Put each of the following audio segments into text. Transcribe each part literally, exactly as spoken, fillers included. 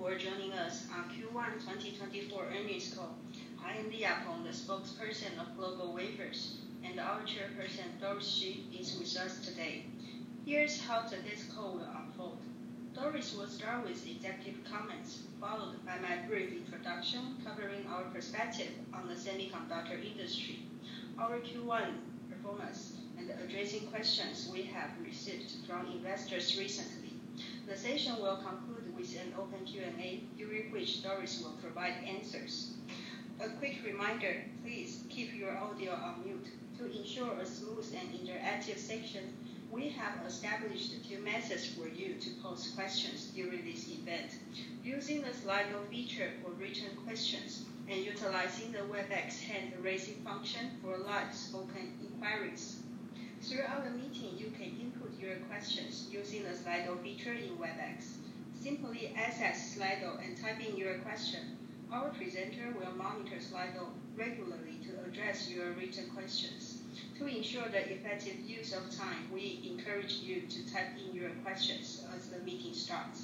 for joining us on Q one twenty twenty-four earnings call. I am Li Yapeng, the spokesperson of Global Wafers, and our chairperson, Doris Hsu, is with us today. Here's how today's call will unfold. Doris will start with executive comments, followed by my brief introduction covering our perspective on the semiconductor industry, our Q one performance, and addressing questions we have received from investors recently. The session will conclude with an open Q and A, during which Doris will provide answers. A quick reminder, please keep your audio on mute. To ensure a smooth and interactive section, we have established two methods for you to pose questions during this event, using the Slido feature for written questions and utilizing the WebEx hand-raising function for live spoken inquiries. Throughout the meeting, you can input your questions using the Slido feature in WebEx. Simply access Slido and type in your question. Our presenter will monitor Slido regularly to address your written questions. To ensure the effective use of time, we encourage you to type in your questions as the meeting starts.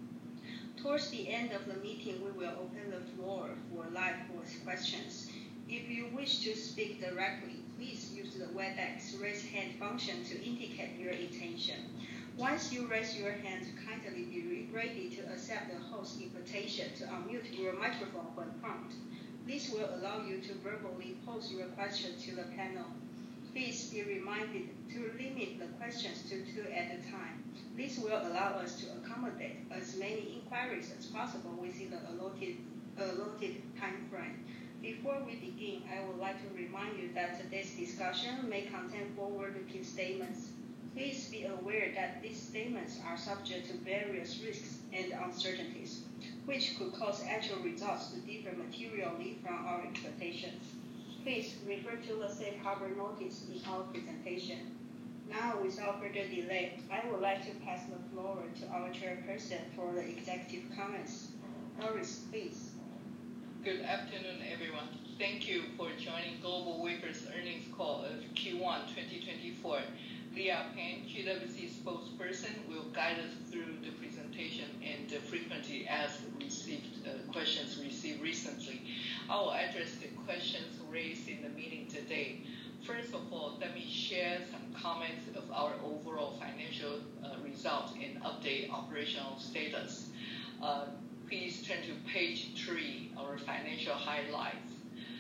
Towards the end of the meeting, we will open the floor for live voice questions. If you wish to speak directly, please use the WebEx raise hand function to indicate your intention. Once you raise your hand, kindly be ready to accept the host's invitation to unmute your microphone when prompted. This will allow you to verbally pose your question to the panel. Please be reminded to limit the questions to two at a time. This will allow us to accommodate as many inquiries as possible within the allotted, allotted time frame. Before we begin, I would like to remind you that today's discussion may contain forward-looking statements. Please be aware that these statements are subject to various risks and uncertainties, which could cause actual results to differ materially from our expectations. Please refer to the safe harbor notice in our presentation. Now, without further delay, I would like to pass the floor to our chairperson for the executive comments. Doris, please. Good afternoon, everyone. Thank you for joining Global Wafers earnings call of Q one twenty twenty-four. Li Yapeng, G W C spokesperson, will guide us through the presentation and uh, frequently asked received uh, questions received recently. I will address the questions raised in the meeting today. First of all, let me share some comments of our overall financial uh, results and update operational status. Uh, please turn to page three, our financial highlights.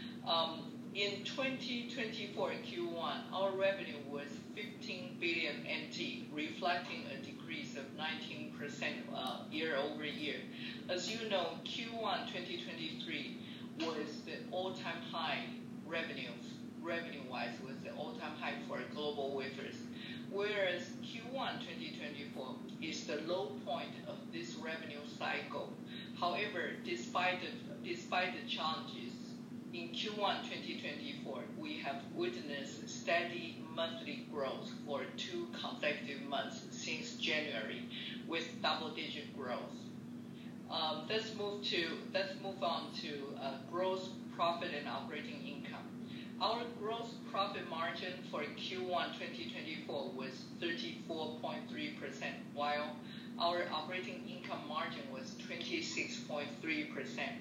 Um, in twenty twenty-four Q one, our revenue was fifteen billion N T, reflecting a decrease of nineteen percent uh, year over year. As you know, Q one twenty twenty-three was the all-time high revenue, revenue-wise was the all-time high for Global Wafers, whereas Q one twenty twenty-four is the low point of this revenue cycle. However, despite the, despite the challenges, in Q one twenty twenty-four, we have witnessed steady monthly growth for two consecutive months since January, with double-digit growth. Um, let's move to let's move on to uh, gross profit and operating income. Our gross profit margin for Q one twenty twenty-four was thirty-four point three percent, while our operating income margin was twenty-six point three percent.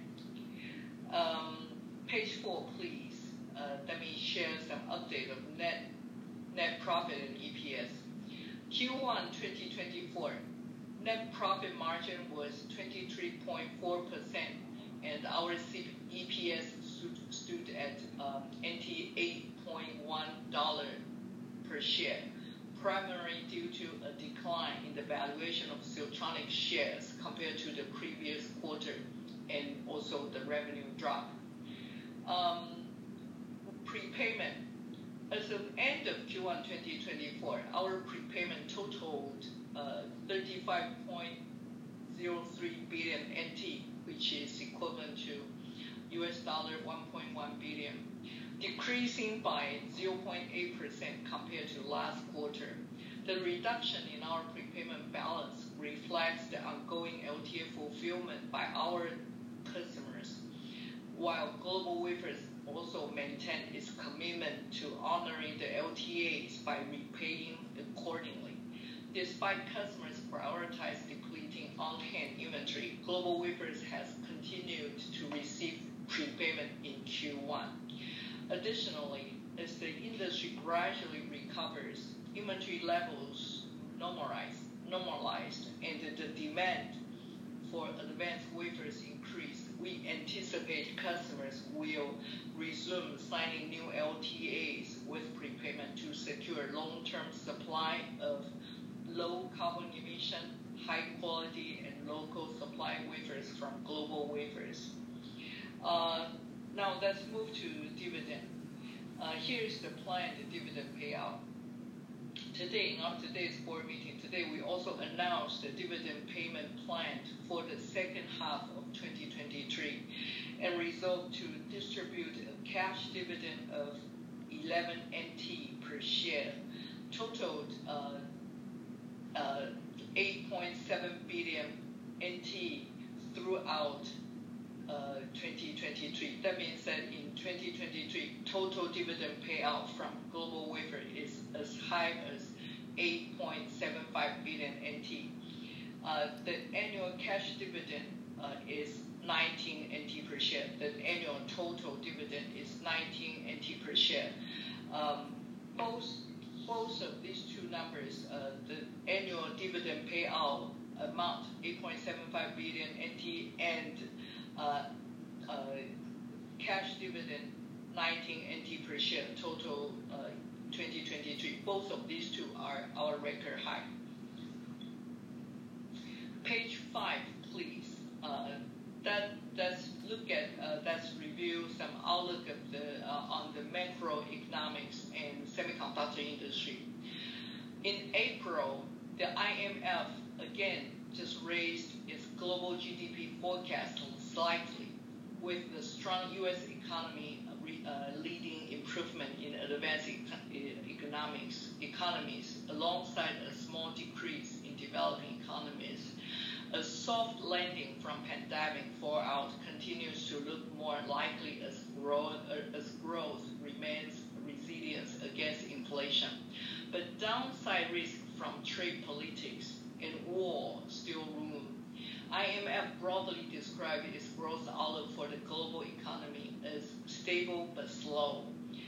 Um, page four, please. Uh, let me share some update of net net profit and E P S. Q one twenty twenty-four. Net profit margin was twenty-three point four percent, and our E P S stood, stood at um, N T eight point one dollars per share, primarily due to a decline in the valuation of Siltronic shares compared to the previous quarter, and also the revenue drop. Um, prepayment. As of end of Q one twenty twenty-four, our prepayment totaled uh, thirty-five point zero three billion N T, which is equivalent to U S dollar one point one billion, decreasing by zero point eight percent compared to last quarter. The reduction in our prepayment balance reflects the ongoing L T A fulfillment by our customers, while Global Wafers also maintained its commitment to honoring the L T As by repaying accordingly. Despite customers prioritize depleting on-hand inventory, GlobalWafers has continued to receive prepayment in Q one. Additionally, as the industry gradually recovers, inventory levels normalize, normalized, and the demand for advanced wafers increased, we anticipate customers will resume signing new L T As with prepayment to secure long-term supply of low carbon emission, high quality, and local supply wafers from GlobalWafers. Uh, now let's move to dividend. Uh, here's the planned dividend payout. Today, in our today's board meeting, today we also announced the dividend payment plan for the second half of twenty twenty-three and resolved to distribute a cash dividend of eleven N T per share, totaled uh, uh, eight point seven billion N T throughout uh, twenty twenty-three. That means that in twenty twenty-three, total dividend payout from GlobalWafers is as high as eight point seven five billion N T. Uh, the annual cash dividend uh, is nineteen N T per share. The annual total dividend is nineteen N T per share. Um, both, both of these two numbers, uh, the annual dividend payout amount, eight point seven five billion N T, and uh, uh, cash dividend, nineteen N T per share, total uh, twenty twenty-three. Both of these two are our record high. Page five, please. Uh, that let's look at uh, let's review some outlook of the uh, on the macroeconomics and semiconductor industry. In April, the I M F again just raised its global G D P forecast slightly, with the strong U S economy uh, leading improvement in advanced econ- economics economies, alongside a small decrease in developing economies. A soft landing from pandemic fallout continues to look more likely as growth, uh, as growth remains resilient against inflation. But downside risk from trade politics and war still loom. I M F broadly described its growth outlook for the global economy as stable but slow.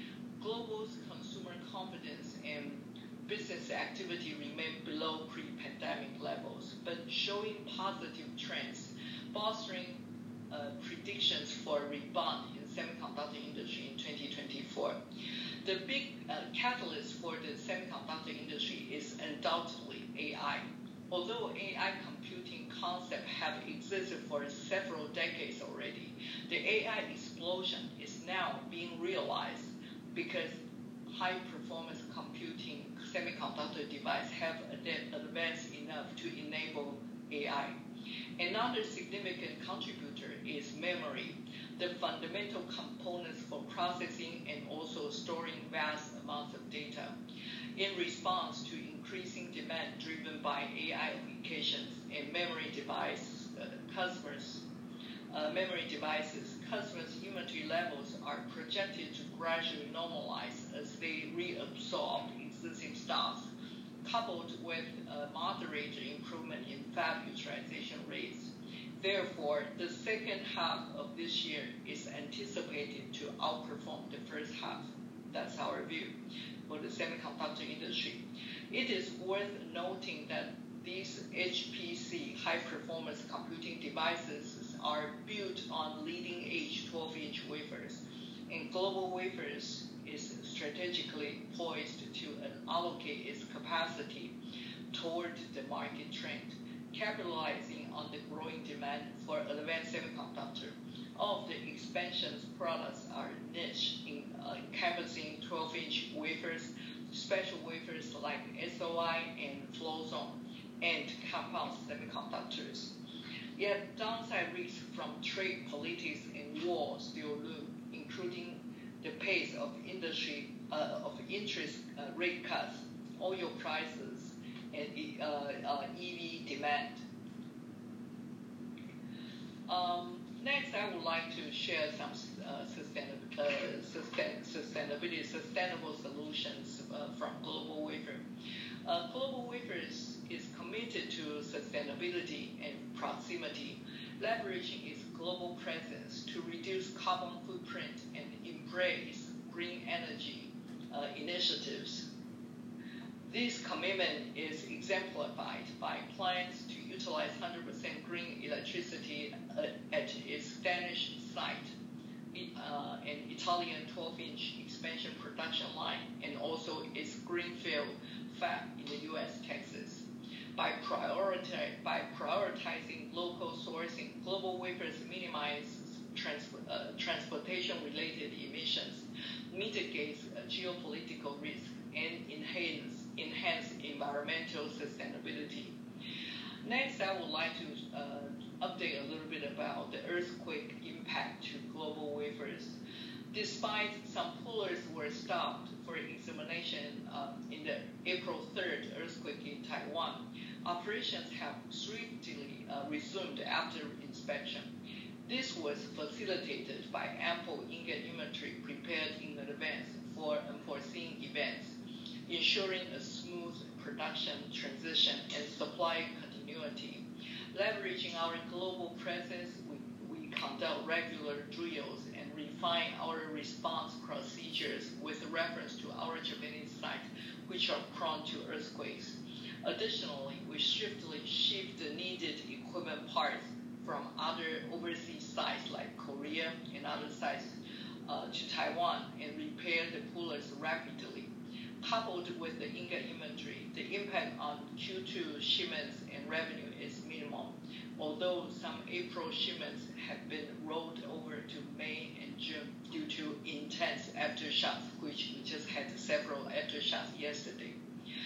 Global consumer confidence and business activity remain below pre-pandemic levels, but showing positive trends, bolstering uh, predictions for a rebound in semiconductor industry in twenty twenty-four. The big uh, catalyst for the semiconductor industry is undoubtedly A I. Although A I computing concept have existed for several decades already, the A I explosion is now being realized because high-performance computing semiconductor devices have advanced enough to enable A I. Another significant contributor is memory, the fundamental components for processing and also storing vast amounts of data. In response to increasing demand driven by A I applications and memory device uh, customers, uh, memory devices, customers' inventory levels are projected to gradually normalize as they reabsorb existing stocks, coupled with a moderate improvement in fab utilization rates. Therefore, the second half of this year is anticipated to outperform the first half. That's our view for the semiconductor industry. It is worth noting that these H P C, high-performance computing devices, are built on leading-edge twelve-inch wafers, and GlobalWafers is strategically poised to allocate its capacity toward the market trend, capitalizing on the growing demand for advanced semiconductor. All of the expansion's products are niche in uh, encompassing twelve-inch wafers, special wafers like S O I and flow zone, and compound semiconductors. Yet downside risks from trade politics and war still loom, including the pace of industry uh, of interest uh, rate cuts, oil prices, and uh, uh, E V demand. Um, next, I would like to share some uh, sustainability, uh, sustain, sustainability, sustainable solutions uh, from GlobalWafers. Uh, GlobalWafers is committed to sustainability and proximity, leveraging its global presence to reduce carbon footprint and embrace green energy uh, initiatives. This commitment is exemplified by plans to utilize one hundred percent green electricity uh, at its Danish site, uh, an Italian twelve inch expansion production line, and also its greenfield fab in the U S, Texas. By, prioritize, by prioritizing local sourcing, GlobalWafers minimizes trans, uh, transportation-related emissions, mitigates uh, geopolitical risk, and enhance, enhance environmental sustainability. Next, I would like to uh, update a little bit about the earthquake impact to GlobalWafers. Despite some pullers were stopped for examination uh, in the April third earthquake in Taiwan, operations have swiftly uh, resumed after inspection. This was facilitated by ample ingot inventory prepared in advance for unforeseen events, ensuring a smooth production transition and supply continuity. Leveraging our global presence, we, we conduct regular drills and refine our response procedures with reference to our Japanese sites, which are prone to earthquakes. Additionally, we swiftly shift the needed equipment parts from other overseas sites like Korea and other sites uh, to Taiwan and repair the pullers rapidly. Coupled with the ingot inventory, the impact on Q two shipments and revenue is minimal, although some April shipments have been rolled over to May and June due to intense aftershocks, which we just had several aftershocks yesterday.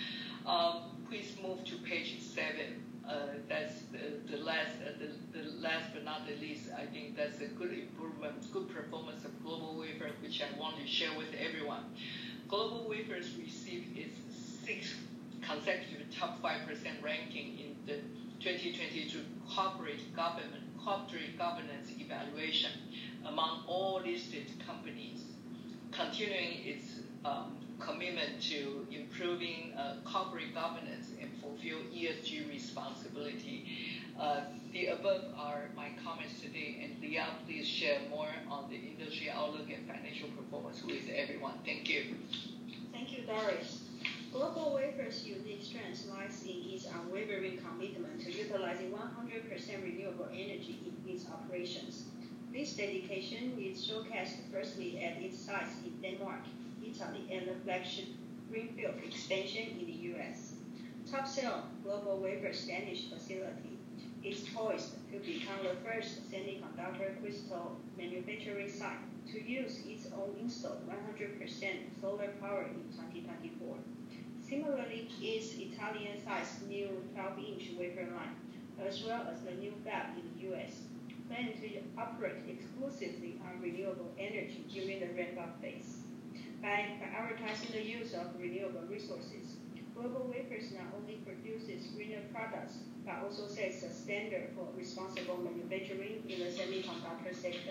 Um, please move to page seven. Uh, that's the, the last, uh, the, the last but not the least. I think that's a good improvement, good performance of GlobalWafers, which I want to share with everyone. GlobalWafers received its sixth consecutive top five percent ranking in the twenty twenty-two corporate government corporate governance evaluation among all listed companies, continuing its um, commitment to improving uh, corporate governance and fulfill E S G responsibility. Uh, the above are my comments today, and Leah, please share more on the industry outlook and financial performance with everyone. Thank you. Thank you, Doris. GlobalWafers' unique strength lies in its unwavering commitment to utilizing one hundred percent renewable energy in its operations. This dedication is showcased firstly at its sites in Denmark, Italy, and the flagship greenfield expansion in the U S. Topsil, GlobalWafers' Danish facility, is poised to become the first semiconductor crystal manufacturing site to use its own installed one hundred percent solar power in twenty twenty-four. Similarly, its Italian site's new twelve inch wafer line, as well as the new fab in the U S, plan to operate exclusively on renewable energy during the ramp-up phase. By prioritizing the use of renewable resources, GlobalWafers not only produces greener products, but also sets a standard for responsible manufacturing in the semiconductor sector.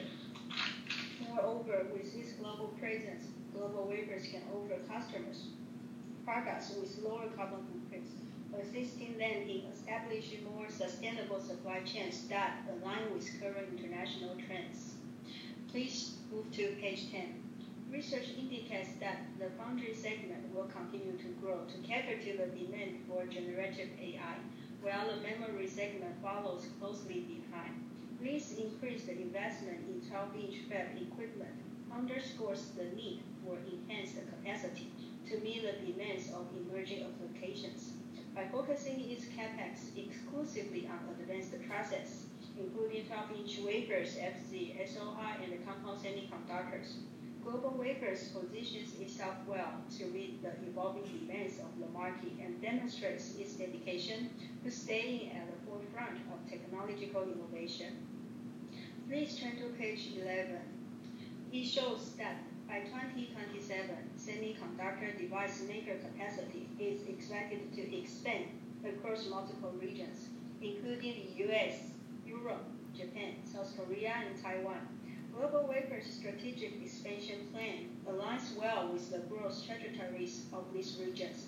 Moreover, with its global presence, GlobalWafers can offer customers products with lower carbon footprints, assisting them in establishing more sustainable supply chains that align with current international trends. Please move to page ten. Research indicates that the foundry segment will continue to grow to cater to the demand for generative A I, while the memory segment follows closely behind. This increased investment in twelve inch fab equipment underscores the need for enhanced capacity to meet the demands of emerging applications. By focusing its capex exclusively on advanced process, including twelve inch wafers, F Z, S O I, and compound semiconductors, GlobalWafers positions itself well to meet the evolving demands of the market and demonstrates its dedication to staying at the forefront of technological innovation. Please turn to page eleven. It shows that by twenty twenty-seven, semiconductor device maker capacity is expected to expand across multiple regions, including the U S, Europe, Japan, South Korea, and Taiwan. GlobalWafers' strategic expansion plan aligns well with the growth trajectories of these regions,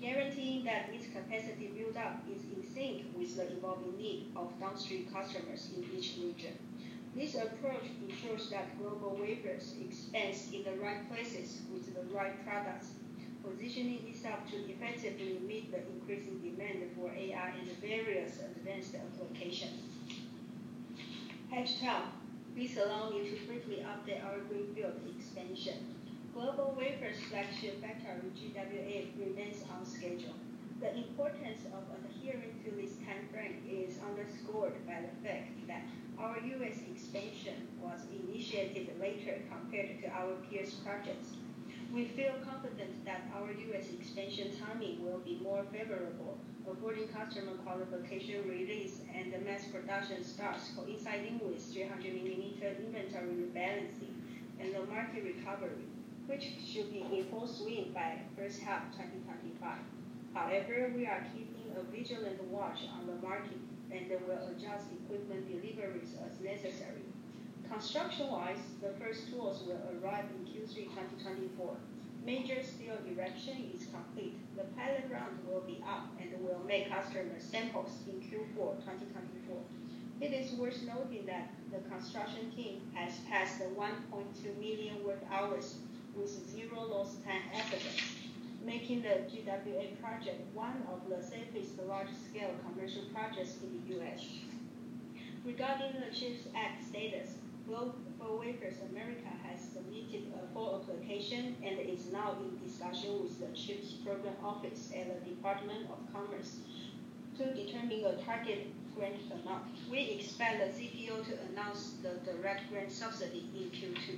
guaranteeing that its capacity build-up is in sync with the evolving need of downstream customers in each region. This approach ensures that GlobalWafers expands in the right places with the right products, positioning itself to effectively meet the increasing demand for A I and various advanced applications. Page twelve. Please allow me to briefly update our greenfield expansion. GlobalWafers' flagship factory G W A remains on schedule. The importance of adhering to this timeframe is underscored by the fact that our U S expansion was initiated later compared to our peers' projects. We feel confident that our U S expansion timing will be more favorable, affording customer qualification release and the mass production starts coinciding with three hundred millimeter inventory rebalancing and the market recovery, which should be in full swing by first half twenty twenty-five. However, we are keeping a vigilant watch on the market and will adjust equipment deliveries as necessary. Construction-wise, the first tools will arrive in Q three twenty twenty-four. Major steel erection is complete. The pilot round will be up and will make customer samples in Q four twenty twenty-four. It is worth noting that the construction team has passed the one point two million work hours with zero lost time evidence, making the G W A project one of the safest large-scale commercial projects in the U S. Regarding the CHIPS Act status, GlobalWafers America has submitted a full application and is now in discussion with the CHIPS Program Office at the Department of Commerce to determine a target grant amount. We expect the C P O to announce the direct grant subsidy in Q two.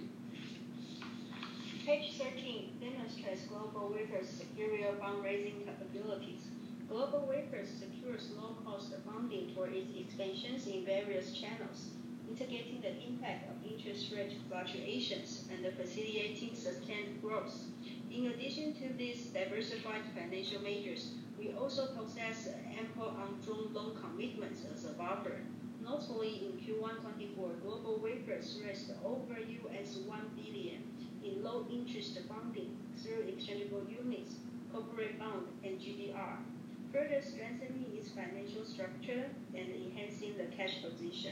Page thirteen demonstrates GlobalWafers' superior fundraising capabilities. GlobalWafers secures low-cost funding for its expansions in various channels, mitigating the impact of interest rate fluctuations and facilitating sustained growth. In addition to these diversified financial measures, we also possess ample undrawn loan commitments as a buffer. Notably, in Q one twenty-four, GlobalWafers raised over U S one billion dollars in low-interest funding through exchangeable units, corporate bond, and G D R, further strengthening its financial structure and enhancing the cash position.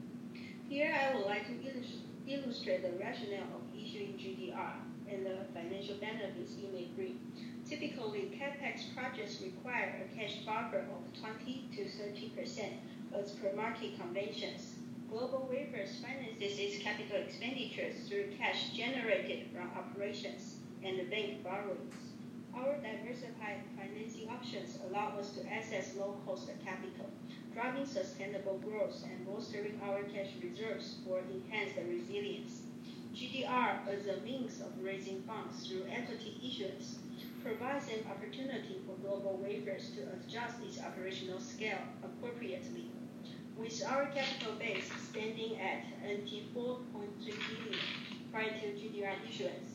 Here, I would like to illustrate the rationale of issuing G D R and the financial benefits it may bring. Typically, CapEx projects require a cash buffer of twenty to thirty percent as per market conventions. GlobalWafers finances its capital expenditures through cash generated from operations and bank borrowings. Our diversified financing options allow us to access low-cost capital, driving sustainable growth and bolstering our cash reserves for enhanced resilience. G D R, as a means of raising funds through equity issuance, provides an opportunity for GlobalWafers to adjust its operational scale appropriately. With our capital base standing at N T four point three billion dollars prior to G D R issuance,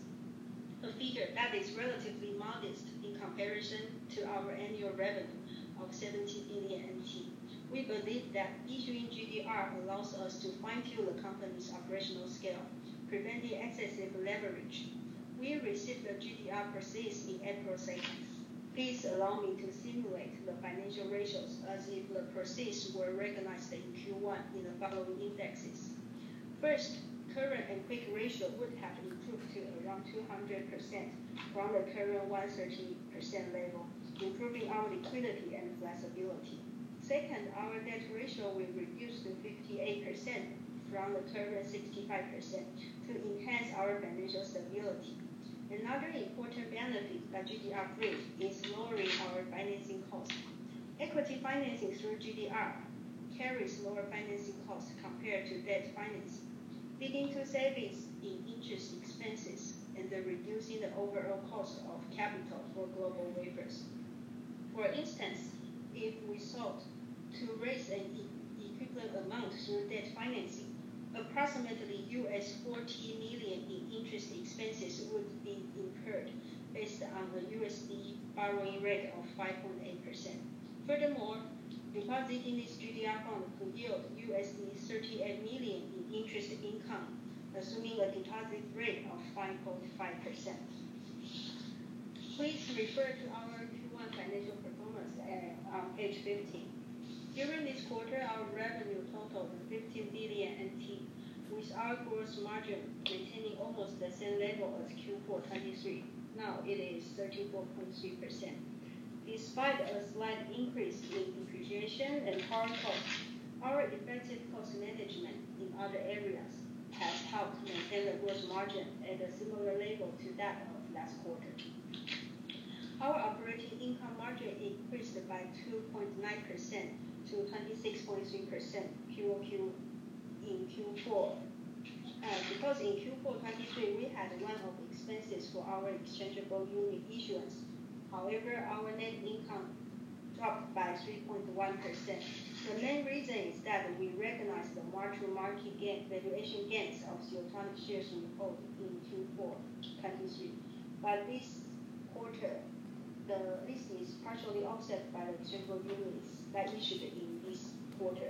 a figure that is relatively modest in comparison to our annual revenue of seventy billion N T. We believe that issuing G D R allows us to fine-tune the company's operational scale, preventing excessive leverage. We received the G D R proceeds in April second. Please allow me to simulate the financial ratios as if the proceeds were recognized in Q one in the following indexes. First, current and quick ratio would have improved to around two hundred percent from the current one hundred thirty percent level, improving our liquidity and flexibility. Second, our debt ratio will reduce to fifty-eight percent from the current sixty-five percent to enhance our financial stability. Another important benefit that G D R brings is lowering our financing costs. Equity financing through G D R carries lower financing costs compared to debt financing, leading to savings in interest expenses and reducing the overall cost of capital for GlobalWafers. For instance, if we sought to raise an e- equivalent amount through debt financing, approximately U S forty million dollars in interest expenses would be incurred based on the U S D borrowing rate of five point eight percent. Furthermore, depositing this G D R fund could yield U S D thirty-eight million dollars in interest income, assuming a deposit rate of five point five percent. Please refer to our Q one one financial performance uh, on page fifteen. During this quarter, our revenue totaled fifteen billion N T, with our gross margin maintaining almost the same level as Q four twenty-three. Now it is thirty-four point three percent. Despite a slight increase in depreciation and power costs, our effective cost management in other areas has helped maintain the gross margin at a similar level to that of last quarter. Our operating income margin increased by two point nine percent to twenty-six point three percent Q O Q in Q four. Uh, because in Q four twenty-three we had one-off expenses for our exchangeable unit issuance. However, our net income dropped by three point one percent. The main reason is that we recognize the mark-to-market gain, valuation gains of Siltronic shares we hold in Q four twenty-three. But this quarter, the this is partially offset by the exchangeable units that issued in this quarter.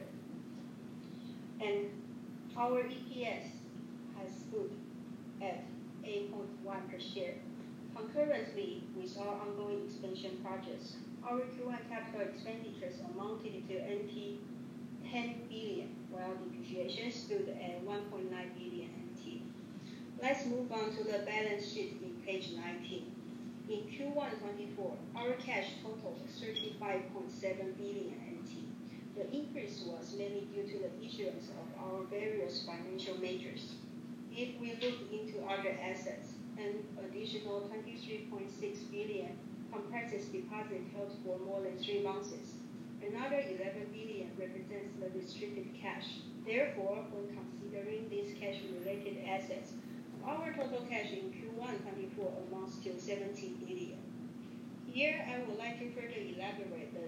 And our E P S has stood at eight point one per share. Concurrently with our ongoing expansion projects, our Q one capital expenditures amounted to N T ten billion, while depreciation stood at one point nine billion N T. Let's move on to the balance sheet in page nineteen. In Q one twenty-four, our cash totaled thirty-five point seven billion N T. The increase was mainly due to the issuance of our various financial measures. If we look into other assets, an additional twenty-three point six billion comprises deposit held for more than three months. Another eleven billion represents the restricted cash. Therefore, when considering these cash-related assets, our total cash in Q one twenty-four amounts to seventeen billion. Here, I would like to further elaborate the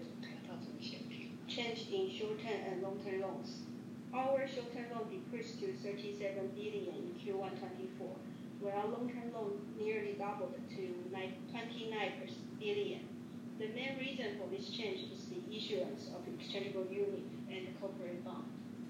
change in short-term and long-term loans. Our short-term loan decreased to thirty-seven billion in Q one twenty-four, while long-term loan nearly doubled to twenty-nine billion. The main reason for this change is the issuance of exchangeable unit and corporate bond.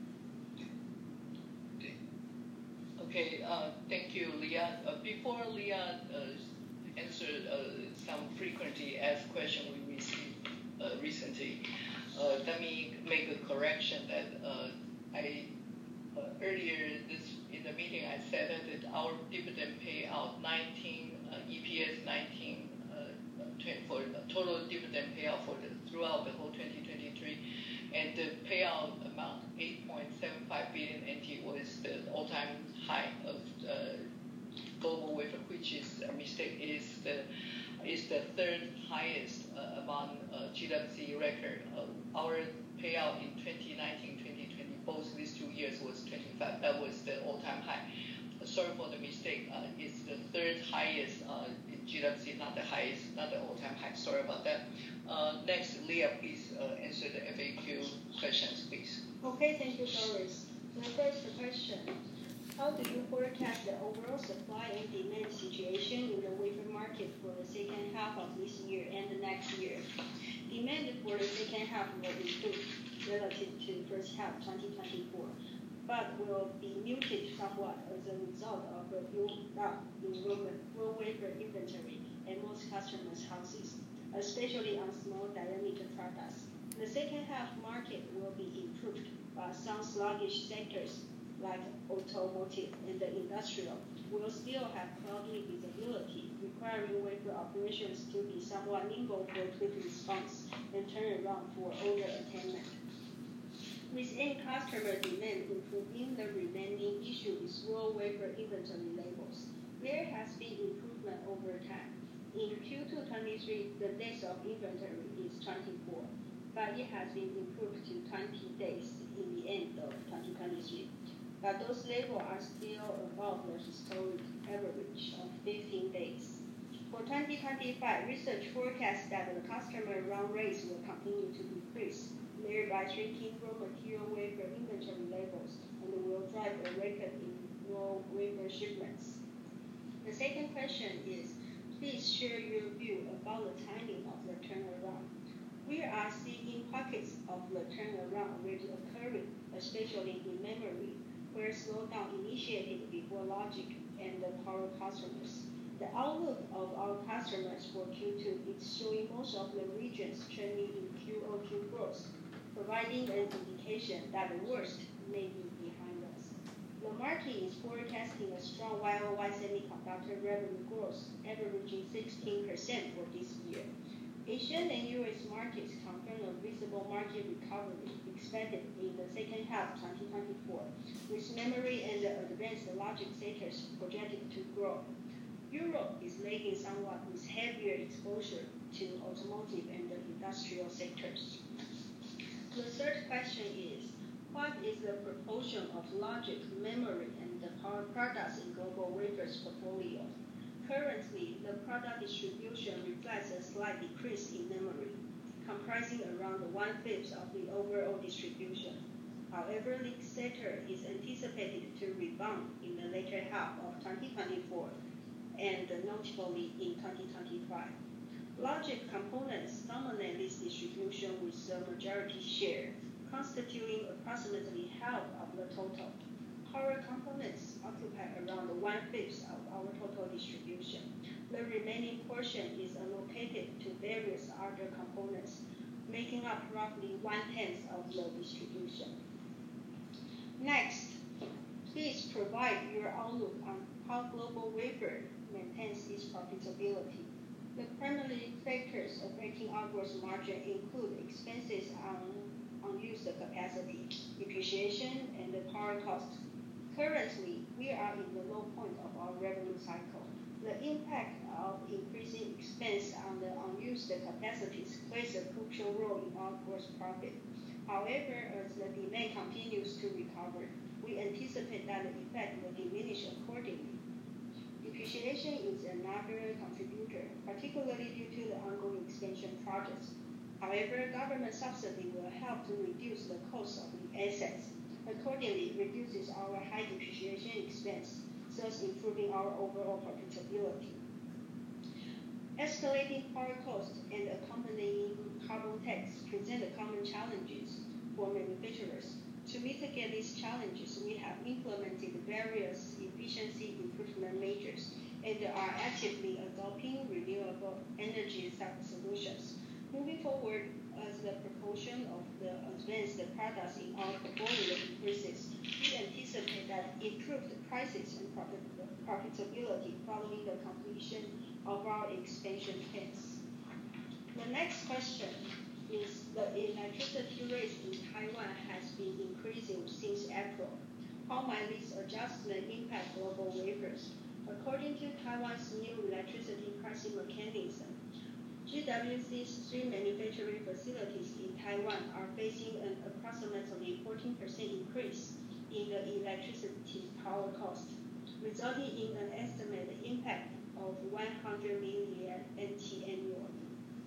Okay, uh, thank you, Leah. Uh, before Leah uh, answered uh, some frequently asked questions we received uh, recently, uh, let me make a correction that uh, I uh, earlier this in the meeting I said that our dividend payout nineteen uh, E P S nineteen uh, for the total dividend payout for the throughout the whole twenty twenty-three, and the payout amount eight point seven five billion N T was the all-time high of uh, GlobalWafers, which is a mistake. Is the is the third highest uh, among uh, G W C record. Uh, our payout in twenty nineteen, twenty twenty, both these two years was twenty-five. That was the all-time high. Uh, sorry for the mistake. Uh, it's the third highest uh, in G W C, not the highest, not the all-time high. Sorry about that. Uh, next, Leah, please uh, answer the F A Q questions, please. Okay, thank you, Doris. The first question. How do you forecast the overall supply and demand situation in the wafer market for the second half of this year and the next year? Demand for the second half will improve relative to first half twenty twenty-four, but will be muted somewhat as a result of the build-up in raw wafer inventory at most customers' houses, especially on small diameter products. The second half market will be improved, but some sluggish sectors like automotive and the industrial will still have cloudy visibility, requiring wafer operations to be somewhat nimble for quick response and turnaround for order attainment. With end customer demand improving, the remaining issue is raw wafer inventory levels. There has been improvement over time. In Q two twenty-three, the days of inventory is twenty-four, but it has been improved to twenty days in the end of twenty twenty-three. But those levels are still above the historic average of fifteen days. For twenty twenty-five, research forecasts that the customer run rates will continue to decrease, thereby shrinking raw material wafer inventory levels and will drive a record in raw wafer shipments. The second question is, please share your view about the timing of the turnaround. We are seeing pockets of the turnaround already occurring, especially in memory, where slowdown initiated before logic and the power customers. The outlook of our customers for Q two is showing most of the regions trending in Q O Q growth, providing an indication that the worst may be behind us. The market is forecasting a strong Y O Y semiconductor revenue growth, averaging sixteen percent for this year. Asian and U S markets confirm a visible market recovery expected in the second half of twenty twenty-four, with memory and the advanced logic sectors projected to grow. Europe is lagging somewhat with heavier exposure to automotive and the industrial sectors. The third question is, what is the proportion of logic, memory, and the power products in GlobalWafers' portfolio? Currently, the product distribution reflects a slight decrease in memory, comprising around one-fifth of the overall distribution. However, this sector is anticipated to rebound in the later half of twenty twenty-four and notably in twenty twenty-five. Logic components dominate this distribution with the majority share, constituting approximately half of the total. Power components occupy around one-fifth of our total distribution. The remaining portion is allocated to various other components, making up roughly one-tenth of the distribution. Next, please provide your outlook on how GlobalWafers maintains its profitability. The primary factors affecting our gross margin include expenses on unused capacity, depreciation, and the power costs. Currently, we are in the low point of our revenue cycle. The impact of increasing expense on the unused capacities plays a crucial role in our gross profit. However, as the demand continues to recover, we anticipate that the effect will diminish accordingly. Depreciation is another contributor, particularly due to the ongoing expansion projects. However, government subsidy will help to reduce the cost of the assets. Accordingly, it reduces our high depreciation expense, thus improving our overall profitability. Escalating power costs and accompanying carbon tax present common challenges for manufacturers. To mitigate these challenges, we have implemented various efficiency improvement measures and are actively adopting renewable energy solutions. Moving forward, as the proportion of the advanced products in our portfolio increases, we anticipate that improved prices and profit profitability following the completion of our expansion plans. The next question is, the electricity rate in Taiwan has been increasing since April. How might this adjustment impact GlobalWafers? According to Taiwan's new electricity pricing mechanism, G W C's three manufacturing facilities in Taiwan are facing an approximately fourteen percent increase in the electricity power cost, resulting in an estimated impact of one hundred million N T annually.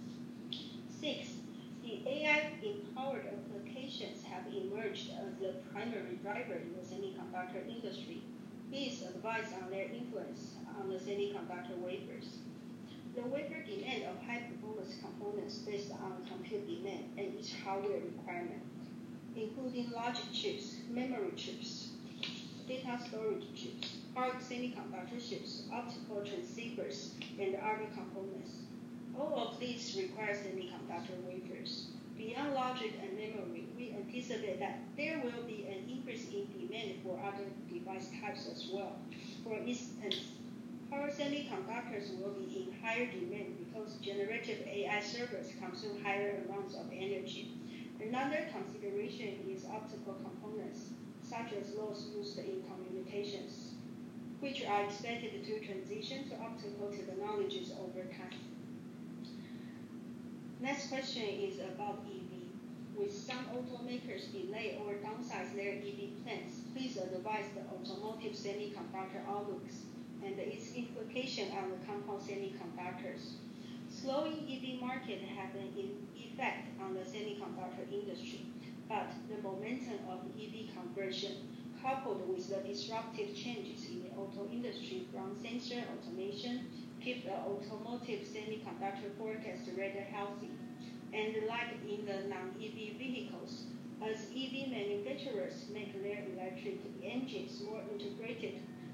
Six, the A I-empowered applications have emerged as the primary driver in the semiconductor industry. Please advise on their influence on the semiconductor wafers. The wafer demand of high-performance components based on compute demand and its hardware requirement, including logic chips, memory chips, data storage chips, power semiconductor chips, optical transceivers, and other components. All of these require semiconductor wafers. Beyond logic and memory, we anticipate that there will be an increase in demand for other device types as well. For instance, power semiconductors will be in higher demand because generative A I servers consume higher amounts of energy. Another consideration is optical components, such as those used in communications, which are expected to transition to optical technologies over time. Next question is about E V. With some automakers delay or downsize their E V plans, please advise the automotive semiconductor outlooks and its implication on the compound semiconductors. Slowing E V market has an effect on the semiconductor industry, but the momentum of E V conversion, coupled with the disruptive changes in the auto industry from sensor automation, keep the automotive semiconductor forecast rather healthy. And like in the non-E V vehicles, as E V manufacturers make their electric engines more integrated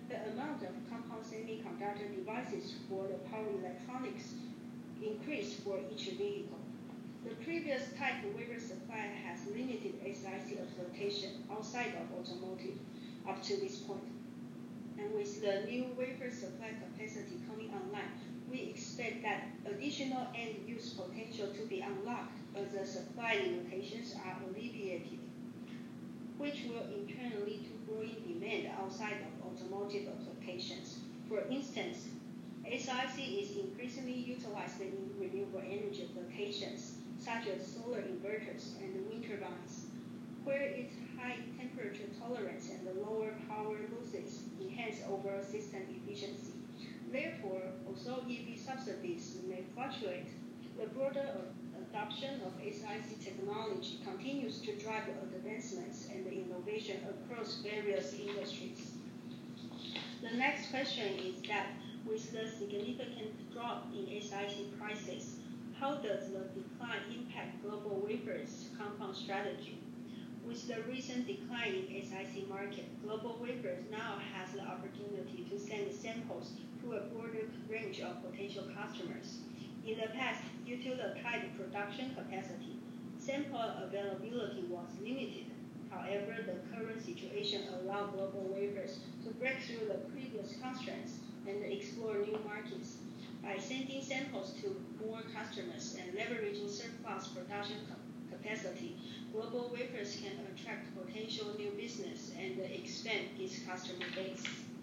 the amount of compound semiconductor devices for the power electronics increased for each vehicle. The previous type of wafer supply has limited S I C application outside of automotive up to this point. And with the new wafer supply capacity coming online, we expect that additional end-use potential to be unlocked as the supply limitations are alleviated, which will in turn lead to growing demand outside of automotive applications. For instance, S I C is increasingly utilized in renewable energy applications, such as solar inverters and wind turbines, where its high temperature tolerance and the lower power losses enhance overall system efficiency. Therefore, although E V subsidies may fluctuate, the broader adoption of S I C technology continues to drive advancements and innovation across various industries. The next question is that with the significant drop in S I C prices, how does the decline impact GlobalWafers' compound strategy? With the recent decline in S I C market, GlobalWafers now has the opportunity to send samples to a broader range of potential customers. In the past, due to the tight production capacity, sample availability was limited. However, the current situation allows GlobalWafers to break through the previous constraints and explore new markets. By sending samples to more customers and leveraging surplus production capacity, GlobalWafers can attract potential new business and expand its customer base.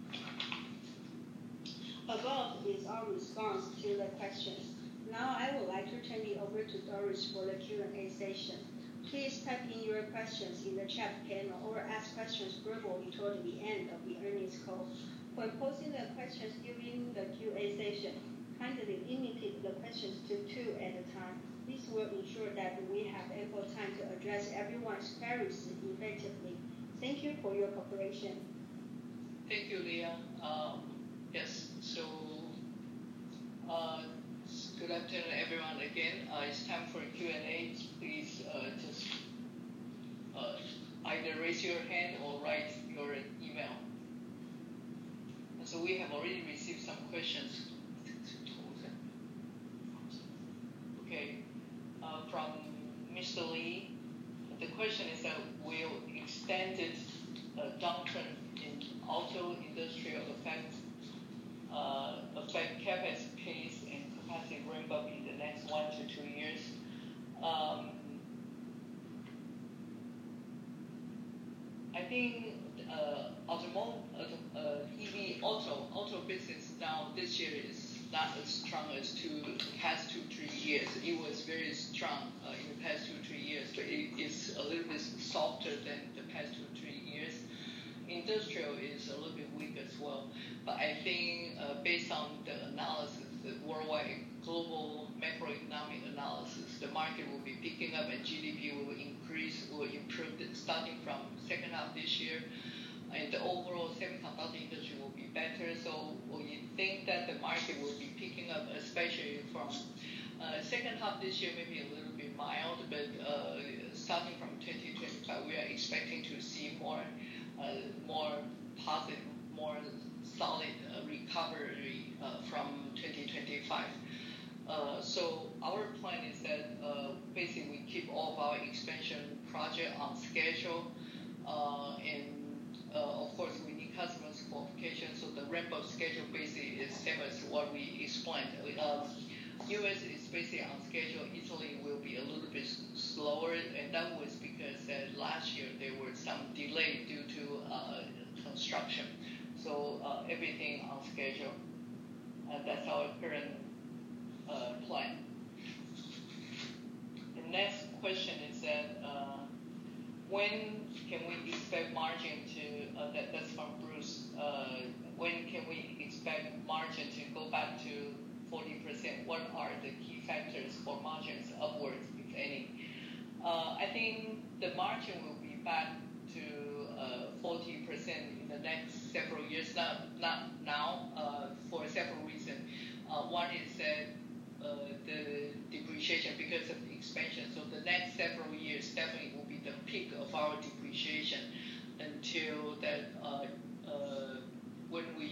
Above is our response to the questions. Now I would like to turn it over to Doris for the Q and A session. Please type in your questions in the chat panel or ask questions verbally toward the end of the earnings call. When posing the questions during the Q and A session, kindly limit the questions to two at a time. This will ensure that we have ample time to address everyone's queries effectively. Thank you for your cooperation. Thank you, Leah. Um, yes, so uh, good afternoon, everyone. Again, uh, it's time for Q and A. Please uh, just uh, either raise your hand or write your email. And so we have already received some questions. Okay, uh, from Mister Lee, the question is that will extended uh, downturn in auto industrial affect uh, affect CapEx pace and capacity ramp up in the next one to two years? Um, I think uh, automotive uh, E V auto auto business now this year is not as strong as two past two three years. It was very strong uh, in the past two three years, but it is a little bit softer than the past two three years. Industrial is a little bit weak as well, but I think uh, based on the analysis, the worldwide global macroeconomic analysis, the market will be picking up and G D P will increase, will improve starting from second half this year. And the overall semiconductor industry will be better. So we think that the market will be picking up, especially from uh, second half this year, maybe a little bit mild, but uh, starting from twenty twenty-five, we are expecting to see more, uh, more positive, more solid uh, recovery uh, from twenty twenty-five. Uh, so our plan is that uh, basically we keep all of our expansion project on schedule, uh, and Uh, of course, we need customers' qualification, so the ramp-up schedule basically is same as what we explained. Um, U S is basically on schedule. Italy will be a little bit slower, and that was because uh, last year there were some delay due to uh, construction. So uh, everything on schedule, and that's our current uh, plan. The next question is that uh, when can we expect margin to, uh, that, that's from Bruce, uh, when can we expect margin to go back to forty percent? What are the key factors for margins upwards, if any? Uh, I think the margin will be back to uh, forty percent in the next several years, not, not now, uh, for several reasons. Uh, one is that uh, the depreciation because of the expansion. So the next several years definitely will be the peak of our depreciation until that uh, uh, when we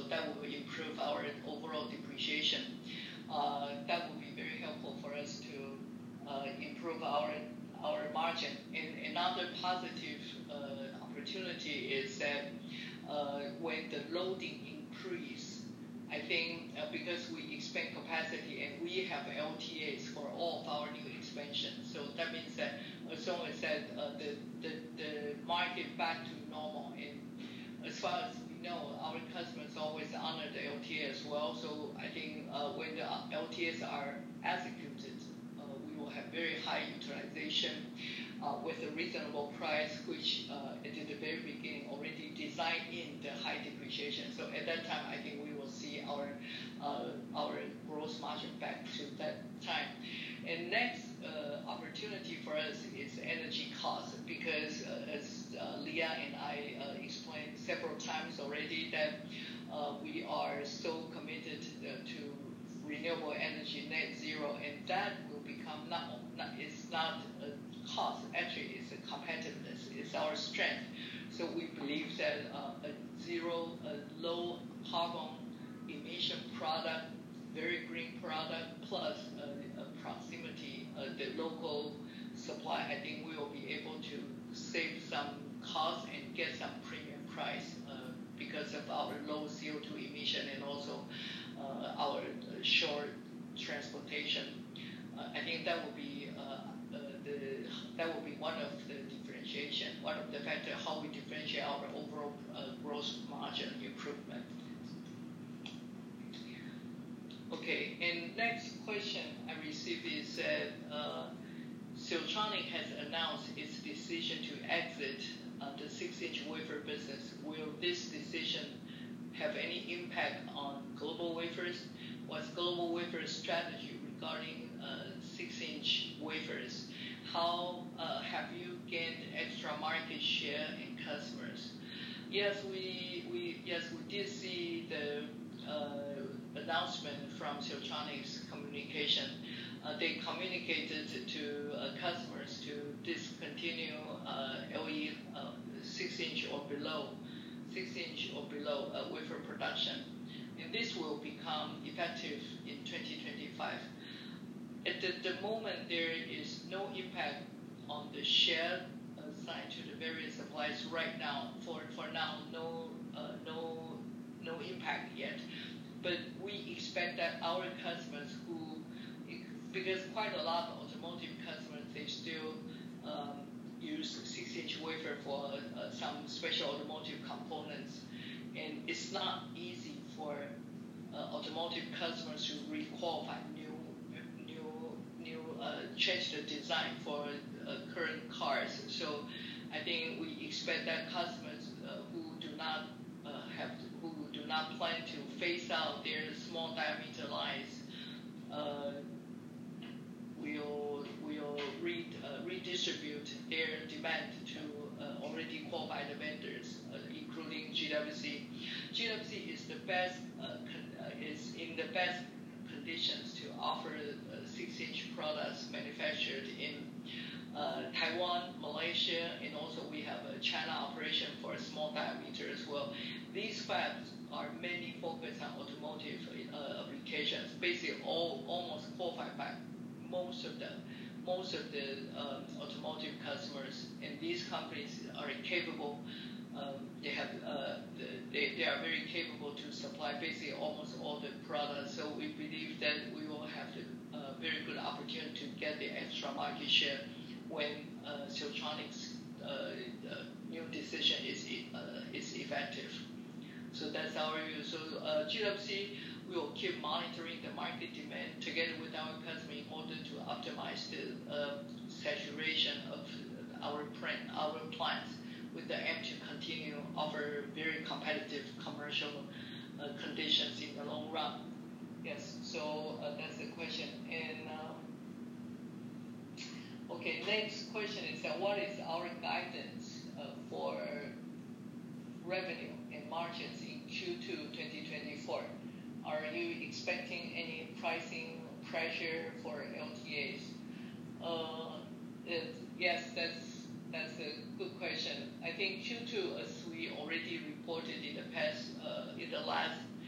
that will improve our overall depreciation. Uh, that will be very helpful for us to uh, improve our our margin. And another positive uh, opportunity is that uh, when the loading increase, I think uh, because we expand capacity and we have L T As for all of our new expansion, so that means that as long as that uh, the, the the market back to normal, and as far as we know, our customers always honor the L T A as well. So I think uh, when the L T As are executed, uh, we will have very high utilization uh, with a reasonable price, which uh, at the very beginning already designed in the high depreciation. So at that time, I think we will see our uh, our gross margin back to that time. And next uh, opportunity for us is energy costs, because uh, as uh, Leah and I uh, explained several times already that uh, we are so committed uh, to renewable energy net zero, and that will become not, not it's not a cost, actually it's a competitiveness, it's our strength. So we believe that uh, a zero, a low carbon emission product, very green product, plus uh, a proximity, uh, the local supply, I think we will be able to save some cost and get some premium price uh, because of our low C O two emission and also uh, our uh, short transportation. Uh, I think that will be uh, uh, the that will be one of the differentiation, one of the factors how we differentiate our overall uh, gross margin improvement. Okay, and next question I received is that uh, Siltronic has announced its decision to exit uh, the six-inch wafer business. Will this decision have any impact on Global Wafers? What's Global Wafers' strategy regarding uh, six-inch wafers? How uh, have you gained extra market share and customers? Yes, we we yes we did see the uh, announcement from Siltronic's communication. Uh, they communicated to uh, customers to discontinue uh, L E uh, six-inch or below, six-inch or below uh, wafer production, and this will become effective in twenty twenty-five. At the, the moment, there is no impact on the share assigned to the various suppliers right now. For for now, no uh, no no impact yet. But we expect that our customers who, because quite a lot of automotive customers, they still um, use six-inch wafer for uh, some special automotive components, and it's not easy for uh, automotive customers to requalify new, new, new, uh, change the design for uh, current cars. So I think we expect that customers uh, who do not uh, have, to, who do not plan to phase out their small diameter lines, uh, will will re, uh, redistribute their demand to uh, already qualified vendors, uh, including G W C. G W C is the best uh, con- uh, is in the best conditions to offer uh, six-inch products manufactured in uh, Taiwan, Malaysia, and also we have a China operation for a small diameter as well. These fabs are mainly focused on automotive uh, applications, basically all almost qualified by most of the most of the um, automotive customers, and these companies are capable. Um, they have uh, the, they they are very capable to supply basically almost all the products. So we believe that we will have a uh, very good opportunity to get the extra market share when uh, Siltronic's uh, uh, new decision is uh, is effective. So that's our view. So uh, G W C will keep monitoring the market demand together with our customer in order to optimize the uh, saturation of our plant, our plants, with the aim to continue offer very competitive commercial uh, conditions in the long run. Yes. So uh, that's the question. And uh, okay, next question is that what is our guidance uh, for revenue and margins in Q two twenty twenty-four? Are you expecting any pricing pressure for L T As? Uh, it, yes, that's that's a good question. I think Q two, as we already reported in the past, uh, in the last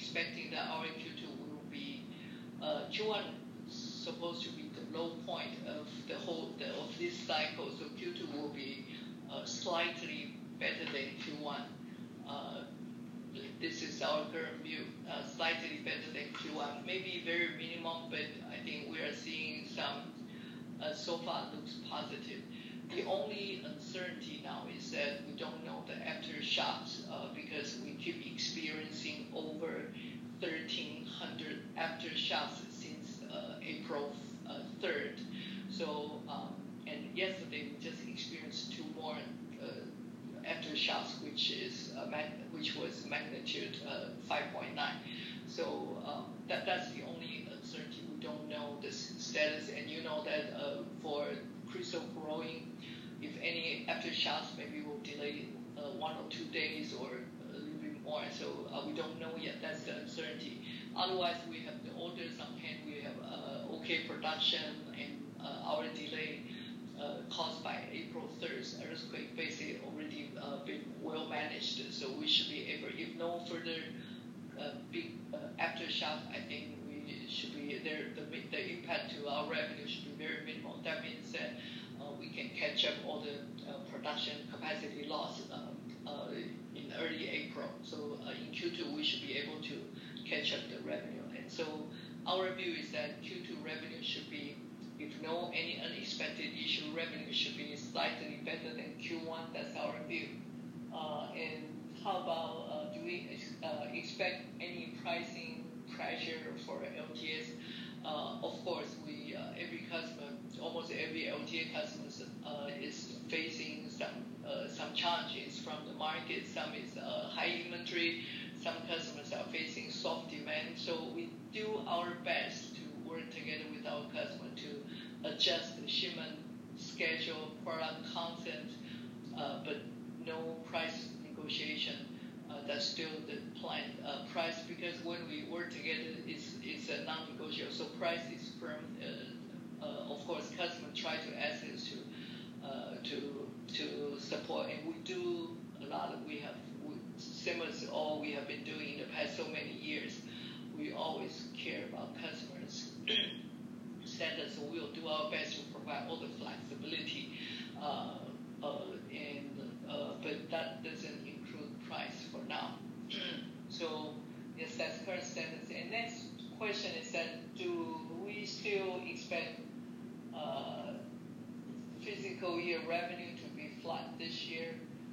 expecting that our Q two will be uh, Q one supposed to be the low point of the whole the, of this cycle. So Q two will be uh, slightly better than Q one. Uh, this is our current view, uh, slightly better than Q one. Maybe very minimum, but I think we are seeing some. Uh, so far looks positive. The only uncertainty now is that we don't know the aftershocks uh, because we keep experiencing over thirteen hundred aftershocks since uh, April uh, third. So, um, and yesterday we just experienced two more uh, aftershocks, which is uh, mag- which was magnitude uh, five point nine. So um, that that's the only uncertainty. We don't know the status, and you know that uh, for crystal growing, if any aftershocks, maybe will delay uh, one or two days or a little bit more. So uh, we don't know yet. That's the uncertainty. Otherwise, we have the orders on hand. We have uh, okay production, and uh, our delay uh, caused by April third's earthquake basically already uh, been well managed. So we should be able, if no further uh, big uh, aftershock, I think we should be there. The, the impact to our revenue should be very minimal. That means that uh, we can catch up all the uh, production capacity loss uh, uh, in early April. So uh, in Q two, we should be able to catch up the revenue. And so our view is that Q two revenue should be, if no any unexpected issue, revenue should be slightly better than Q one. That's our view. Uh, and how about, uh, do we uh, expect any pricing pressure for L T S? Uh, of course, we uh, every customer, almost every L T A customer uh, is facing some uh, some challenges from the market. Some is uh, high inventory. Some customers are facing soft demand. So we do our best to work together with our customer to adjust the shipment schedule, product content, uh, but no price negotiation. Uh, that's still the planned uh, price, because when we work together, it's it's a non-negotiable. So price is firm. Uh, uh, of course, customers try to ask us to uh, to to support, and we do a lot. Of, we have we, similar to all we have been doing in the past so many years. We always care about customers' status, so we'll do our best to provide all the flexibility. Uh, uh, and uh, but that doesn't include price for now. So yes, that's current status. And next question is that, do we still expect uh, fiscal year revenue to be flat this year?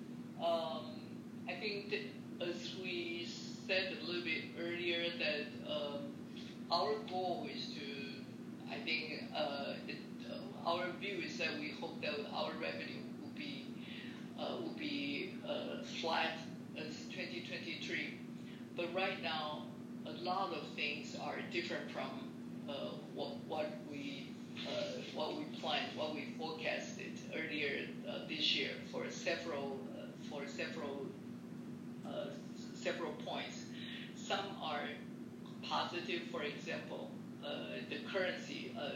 Um, I think that as we said a little bit earlier, that um, our goal is to, I think uh, it, uh, our view is that we hope that our revenue will be uh, will be uh, flat as twenty twenty-three. But right now, a lot of things are different from uh, what what we uh, what we planned, what we forecasted earlier uh, this year for several uh, for several uh, several points. Some are positive. For example, uh, the currency, uh,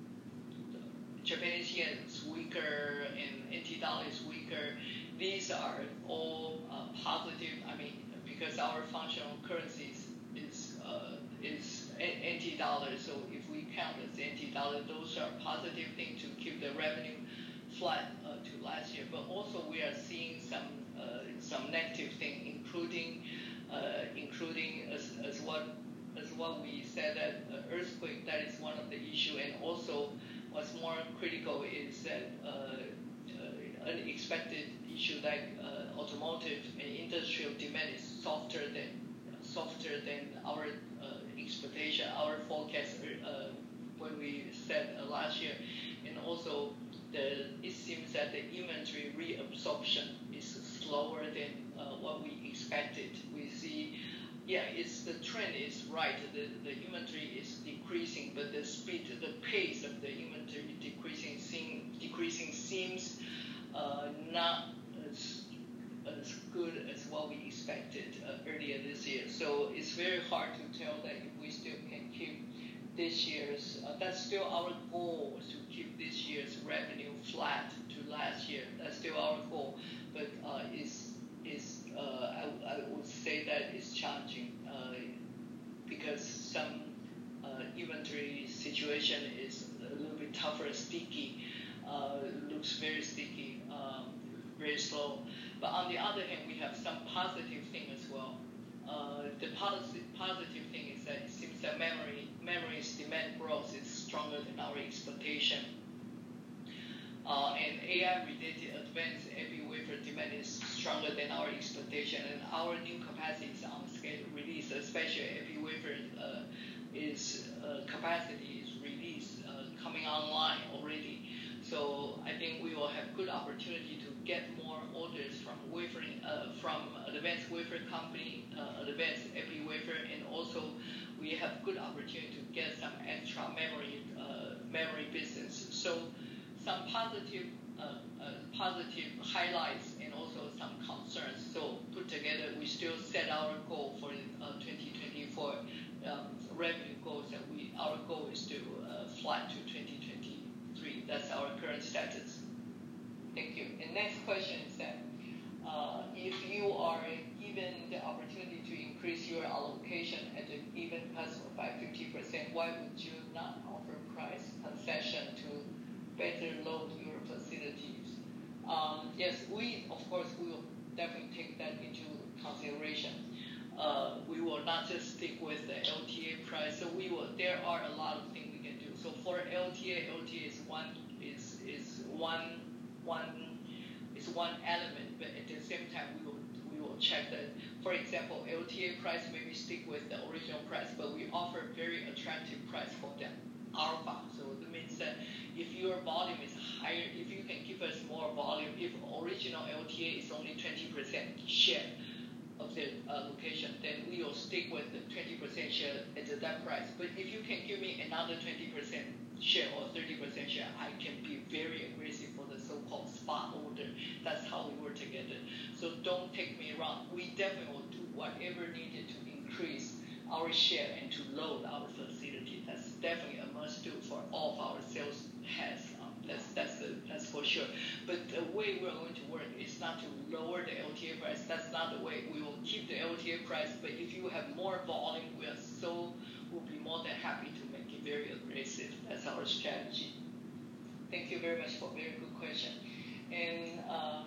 the Japanese yen is weaker and N T dollar is weaker. These are all uh, positive. I mean, because our functional currency is is, uh, is N T dollar. So if we count as N T dollar, those are positive things to keep the revenue flat uh, to last year. But also we are seeing some uh, some negative things, including uh, including as as what as what we said, that uh, earthquake, that is one of the issue, and also what's more critical is that uh, uh, unexpected issue like uh, automotive and industrial demand is softer than softer than our uh, expectation, our forecast uh, when we said uh, last year, and also the it seems that the inventory reabsorption is slower than uh, what we expected. We see, yeah, it's the trend is right. The the inventory is decreasing, but the speed, the pace of the inventory decreasing seem decreasing seems uh, not as as good as what we expected uh, earlier this year. So it's very hard to tell that if we still can keep this year's. Uh, that's still our goal, to keep this year's revenue flat to last year. That's still our goal, but uh, it's is uh, I, I would say that it's challenging. Uh, situation is a little bit tougher, sticky, uh, looks very sticky, um, very slow. But on the other hand, we have some positive thing as well. Uh, the positive positive thing is that it seems that memory memory's demand growth is stronger than our expectation. Uh, and A I-related advanced epi wafer demand is stronger than our expectation, and our new capacity is on schedule release, especially epi wafer uh, is uh, capacity is released uh, coming online already. So I think we will have good opportunity to get more orders from wafer uh, from advanced wafer company, uh, advanced epi wafer, and also we have good opportunity to get some extra memory uh, memory business. So some positive uh, uh, positive highlights and also some concerns. So put together, we still set our goal for uh, twenty twenty-four um, revenue goals that we our goal is to uh, flat to twenty twenty-three. That's our current status. Thank you. And next question is that uh, if you are given the opportunity to increase your allocation at an even customer by fifty percent, why would you not offer price concession to better load your facilities? Um, yes, we, of course, we will definitely take that into consideration. Uh, we will not just stick with the L T A price. So we will. There are a lot of things we can do. So for L T A, L T A is one is is one one is one element, but at the same time we will we will check that. For example, L T A price maybe stick with the original price, but we offer very attractive price for them, alpha. So that means that if your volume is higher, if you can give us more volume, if original L T A is only twenty percent share of the uh, location, then we will stick with the twenty percent share at that price. But if you can give me another twenty percent share or thirty percent share, I can be very aggressive for the so-called spot order. That's how we work together. So don't take me wrong. We definitely will do whatever needed to increase our share and to load our facility. That's definitely a must do for all of our sales heads. Um, that's that's the, that's for sure. But the way we're going to work is not to lower the L T A price. That's not the way. We will keep the L T A price. But if you have more volume, we are so we'll be more than happy to make it very aggressive. That's our strategy. Thank you very much for a very good question. And uh,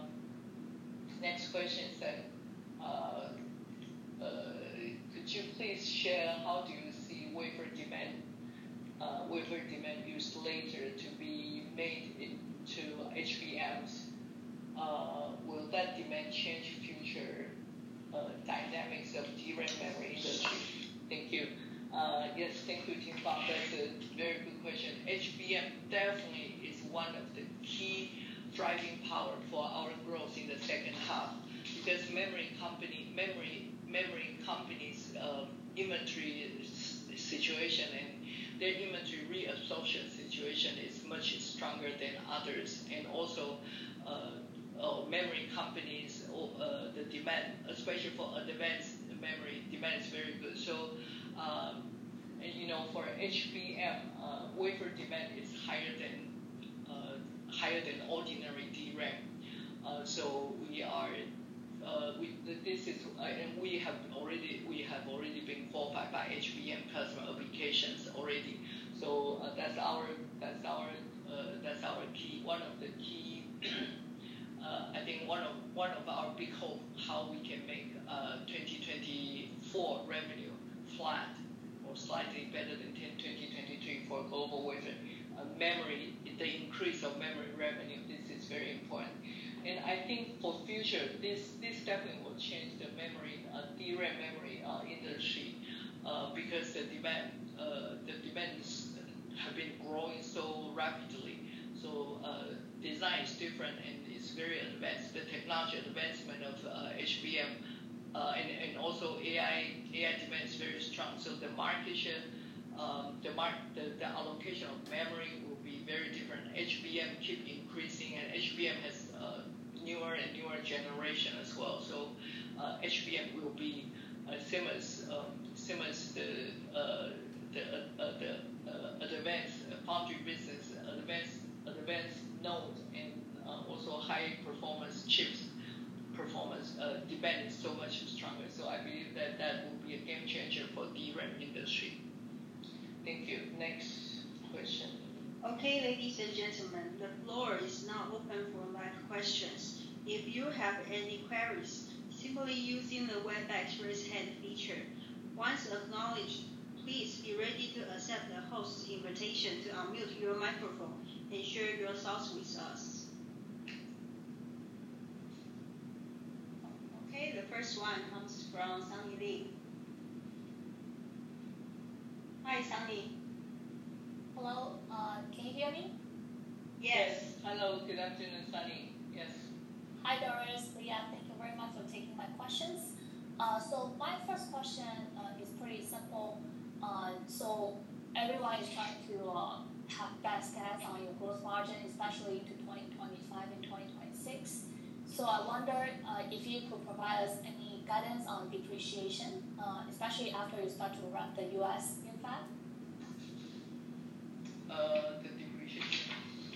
next question is that uh, uh, could you please share how do you see wafer demand uh, wafer demand used later to be made into H B Ms? Uh, will that demand change future uh, dynamics of D RAM memory industry? Thank you. Uh, yes, thank you, Tim Fang. That's a very good question. H B M definitely is one of the key driving power for our growth in the second half, because memory company, memory memory companies' uh, inventory situation and their inventory reabsorption situation is much stronger than others, and also uh, uh, memory companies, uh, the demand, especially for advanced memory, demand is very good. So. Um, and you know, for H B M, uh, wafer demand is higher than uh, higher than ordinary D RAM. Uh, so we are, uh, we this is, uh, and we have already we have already been qualified by H B M customer applications already. So uh, that's our that's our uh, that's our key one of the key. uh, I think one of one of our big hope how we can make uh, twenty twenty-four revenue flat or slightly better than twenty twenty-three for GlobalWafers. Uh, memory, the increase of memory revenue, this is very important. And I think for future, this this definitely will change the memory, uh, D RAM memory uh, industry, uh, because the demand, uh, the demands have been growing so rapidly. So uh, design is different and it's very advanced. The technology advancement of uh, H B M. Uh, and, and also A I A I demand is very strong. So the market share, um, the, mar- the the allocation of memory will be very different. H B M keep increasing, and H B M has uh, newer and newer generation as well. So uh, H B M will be uh, same as um, same as the uh, the uh, the uh, advanced foundry business, advanced advanced nodes, and uh, also high performance chips. Performance uh, demand is so much stronger. So I believe that that will be a game changer for D RAM industry. Thank you. Next question. Okay, ladies and gentlemen, the floor is now open for live questions. If you have any queries, simply using the WebEx raise hand feature. Once acknowledged, please be ready to accept the host's invitation to unmute your microphone and share your thoughts with us. Okay, the first one comes from Sunny Lee. Hi, Sunny. Hello, uh, can you hear me? Yes. Hello, good afternoon, Sunny. Yes. Hi, Doris. Leah, thank you very much for taking my questions. Uh, so my first question uh, is pretty simple. Uh, so everyone is trying to uh, have best guess on your gross margin, especially into twenty twenty-five and twenty twenty-six. So I wonder uh, if you could provide us any guidance on depreciation, uh, especially after you start to ramp the U S new fab. Uh, the depreciation.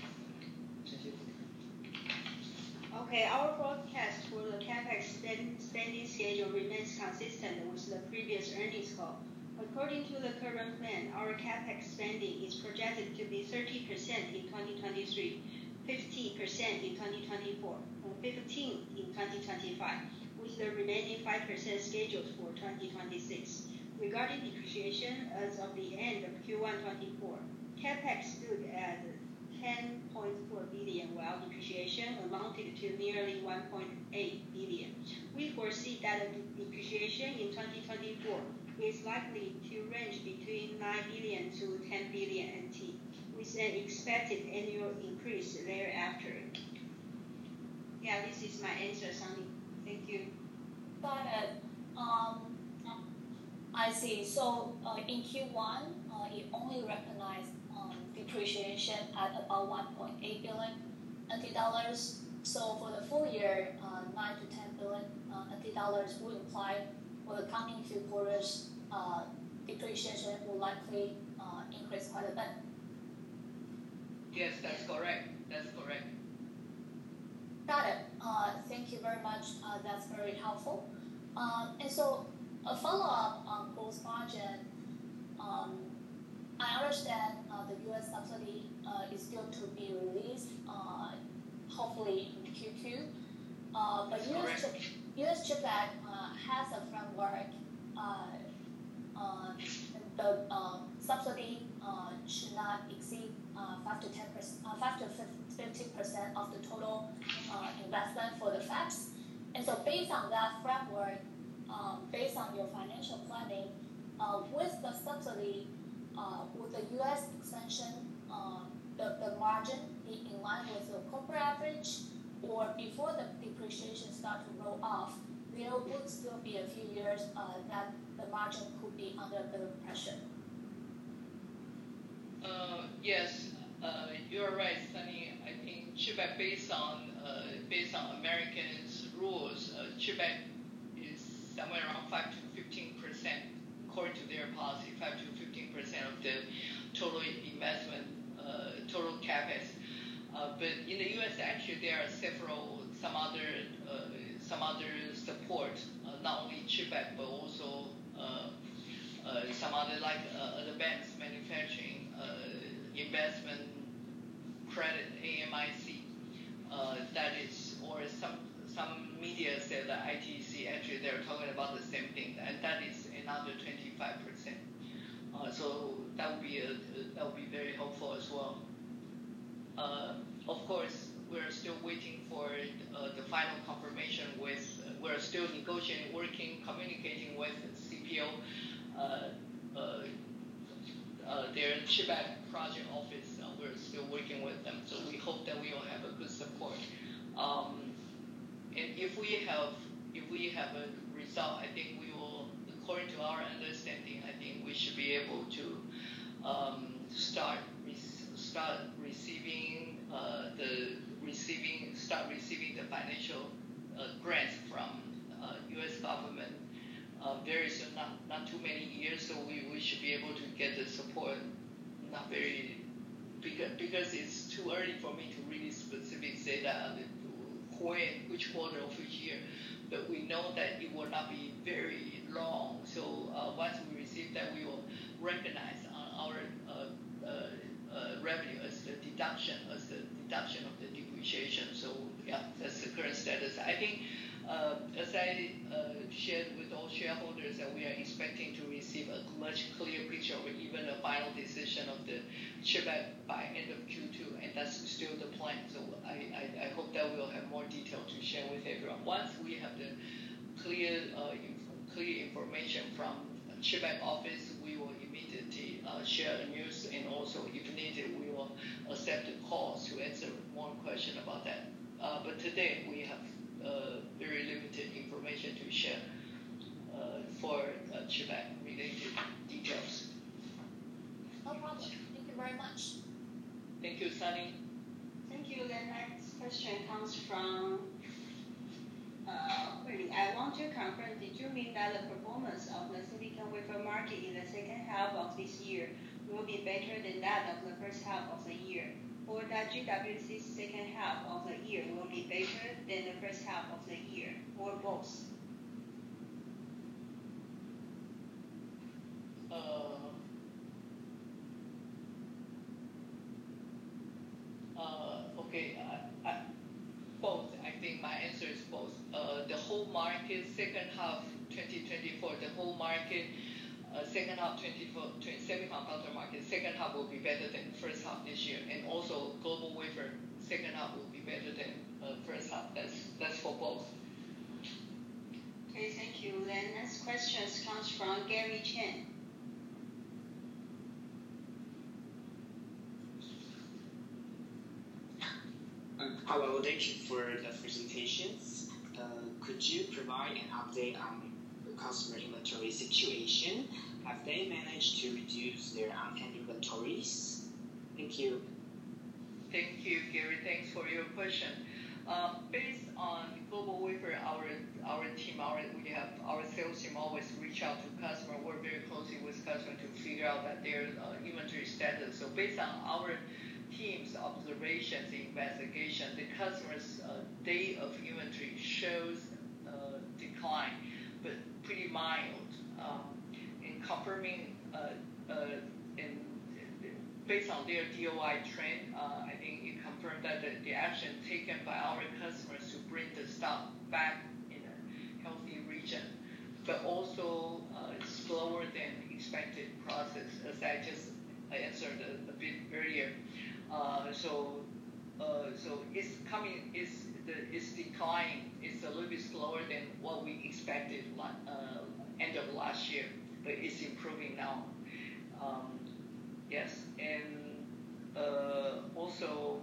Okay, our forecast for the CapEx spend, spending schedule remains consistent with the previous earnings call. According to the current plan, our CapEx spending is projected to be thirty percent in twenty twenty-three, fifty percent in twenty twenty-four, and fifteen percent in twenty twenty-five, with the remaining five percent scheduled for twenty twenty-six. Regarding depreciation, as of the end of Q one twenty-four, CapEx stood at ten point four billion dollars, while depreciation amounted to nearly one point eight billion dollars. We foresee that the depreciation in twenty twenty-four is likely to range between nine billion dollars to ten billion N T, with an expected annual increase thereafter. Yeah, this is my answer, Sunny. Thank you. Got it. Um, I see. So uh, in Q one, uh, you only recognized um, depreciation at about one point eight billion N T dollars. So for the full year, uh, nine to ten billion uh, N T dollars would imply for the coming few quarters, uh, depreciation will likely uh, increase quite a bit. Yes, that's correct. That's correct. Got it. Uh, thank you very much. Uh, that's very helpful. Um, and so a follow-up on gross margin. Um, I understand uh, the U S subsidy uh, is still to be released, uh, hopefully in Q two. Uh, but U S, chip, U S CHIPS Act uh, has a framework. Uh, uh, the uh, subsidy uh, should not exceed uh, five to ten percent, uh, five to fifteen percent of the total uh, investment for the fabs. And so, based on that framework, um, based on your financial planning, uh, with the subsidy, uh, would the U S expansion, uh, the, the margin be in line with the corporate average, or before the depreciation start to roll off, there would still be a few years uh, that the margin could be under a bit of pressure? Uh, yes, uh, you're right, Sunny. I think CHIPS Act, based on uh, based on Americans' rules, uh, CHIPS Act is somewhere around five to fifteen percent, according to their policy, five to fifteen percent of the total investment, uh, total CapEx. Uh, but in the U S, actually, there are several, some other, uh, some other support, uh, not only CHIPS Act, but also uh, uh, some other, like uh, advanced manufacturing, uh, investment credit, A M I C, uh, that is, or some some media said that I T C, actually they're talking about the same thing, and that is another twenty-five percent. Uh, so that would be a, that would be very helpful as well. Uh, of course, we're still waiting for uh, the final confirmation with, uh, we're still negotiating, working, communicating with C P O, uh, uh, uh, their CHIPS Act project office. Uh, we're still working with them, so we hope that we will have a good support. Um, and if we have, if we have a result, I think we will, according to our understanding, I think we should be able to um, start start receiving uh, the receiving start receiving the financial uh, grants from uh, U S government uh, very soon, not not too many years. So we, we should be able to get the support. Not very because because it's too early for me to really specifically say that when which quarter of which year. But we know that it will not be very long. So uh, once we receive that, we will recognize on our uh, uh, uh, deduction as the deduction of the depreciation. So yeah, that's the current status. I think uh, as I uh, shared with all shareholders that we are expecting to receive a much clearer picture or even a final decision of the CHIPS Act by end of Q two, and that's still the plan. So I, I, I hope that we'll have more detail to share with everyone. Once we have the clear uh, inf- clear information from CHIPS Act office, we will immediately uh, share the news, and also if needed, we will accept the calls to answer more questions about that. Uh, but today we have uh, very limited information to share uh, for uh, CHIPS Act related details. No problem. Thank you very much. Thank you, Sunny. Thank you. The next question comes from uh, Courtney. I want to confirm, did you mean that the performance of the silicon wafer market in the second half of this year will be better than that of the first half of the year? Or that G W C's second half of the year will be better than the first half of the year, or both? Uh, uh, okay, uh, uh, both. I think my answer is both. Uh, the whole market, second half twenty twenty-four, the whole market, uh, second half twenty-four, semiconductor market, second half will be better than first half this year, and also global wafer, second half will be better than uh, first half. That's that's for both. Okay, thank you. Then next question comes from Gary Chen. Hello, thank you for the presentations. Uh, could you provide an update on the customer inventory situation? Have they managed to reduce their on-hand inventories? Thank you. Thank you, Gary. Thanks for your question. Uh, based on global wafer, our our team, our we have our sales team always reach out to customer, work very closely with customer to figure out that their uh, inventory status. So based on our team's observations, investigation, the customer's uh, day of inventory shows uh, decline, but pretty mild. Um, in confirming, uh, uh, in, based on their D O I trend, uh, I think it confirmed that the, the action taken by our customers to bring the stock back in a healthy region, but also uh, slower than expected process, as I just answered a, a bit earlier. Uh, so, uh, so it's coming, it's the it's declining. It's a little bit slower than what we expected uh, end of last year, but it's improving now. Um, yes, and uh, also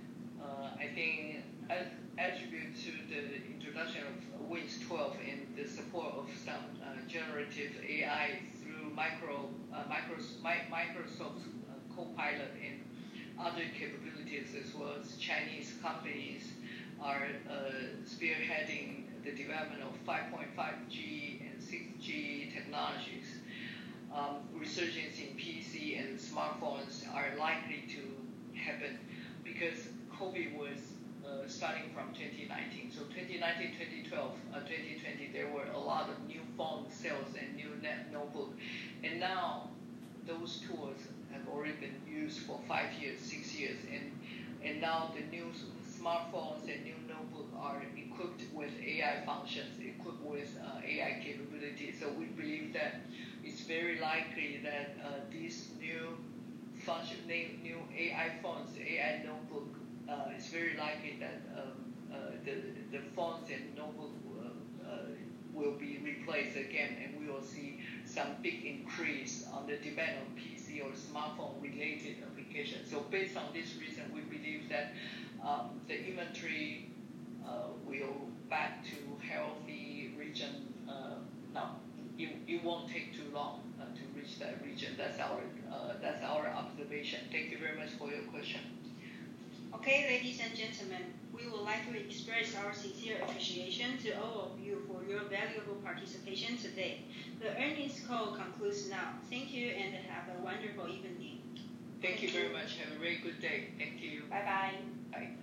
uh, I think I attribute to the introduction of Windows twelve and the support of some uh, generative A I through micro uh, micros, my, Microsoft uh, Copilot and other capabilities, as well as Chinese companies are uh, spearheading the development of five point five G and six G technologies. Um, resurgence in P C and smartphones are likely to happen because COVID was uh, starting from twenty nineteen. So twenty nineteen, twenty twelve, uh, twenty twenty, there were a lot of new phone sales and new net notebook. And now those tools have already been used for five years, six years, and and now the new smartphones and new notebook are equipped with A I functions, equipped with uh, A I capabilities. So we believe that it's very likely that uh, these new function, new A I phones, A I notebook, uh, it's very likely that um, uh, the the phones and notebook uh, uh, will be replaced again, and we will see some big increase on the demand on P C or smartphone related applications. So based on this reason, we believe that um, the inventory uh, will back to healthy region. Uh, now, it, it won't take too long uh, to reach that region. That's our uh, that's our observation. Thank you very much for your question. Okay, ladies and gentlemen, we would like to express our sincere appreciation to all of you for your valuable participation today. The earnings call concludes now. Thank you and have a wonderful evening. Thank you very much. Have a very good day. Thank you. Bye-bye. Bye.